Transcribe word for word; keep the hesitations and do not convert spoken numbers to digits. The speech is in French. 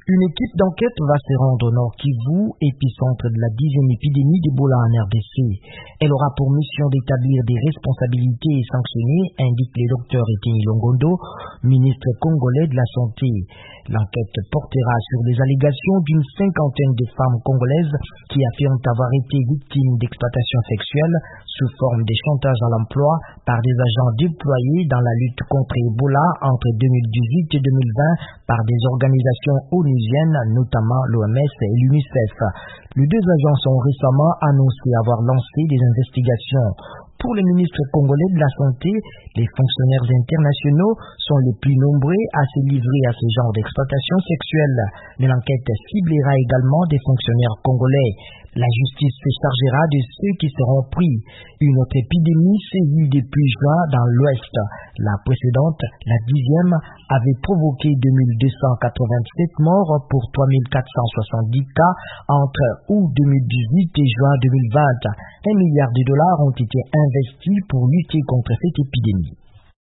Une équipe d'enquête va se rendre au Nord Kivu, épicentre de la dixième épidémie d'Ebola en R D C. Elle aura pour mission d'établir des responsabilités et sanctionner, indique le docteur Eteni Longondo, ministre congolais de la Santé. L'enquête portera sur des allégations d'une cinquantaine de femmes congolaises qui affirment avoir été victimes d'exploitation sexuelle sous forme de chantage à l'emploi par des agents déployés dans la lutte contre Ebola entre deux mille dix-huit et deux mille vingt par des organisations onusiennes, notamment l'O M S et l'UNICEF. Les deux agents sont récemment annoncés avoir lancé des investigations. Pour le ministre congolais de la Santé, les fonctionnaires internationaux sont les plus nombreux à se livrer à ce genre d'exploitation sexuelle. Mais l'enquête ciblera également des fonctionnaires congolais. La justice se chargera de ceux qui seront pris. Une autre épidémie saisie depuis juin dans l'Ouest. La précédente, la dixième, avait provoqué deux mille deux cent quatre-vingt-sept morts pour trois mille quatre cent soixante-dix cas entre août deux mille dix-huit et juin deux mille vingt. Un milliard de dollars ont été investis pour lutter contre cette épidémie.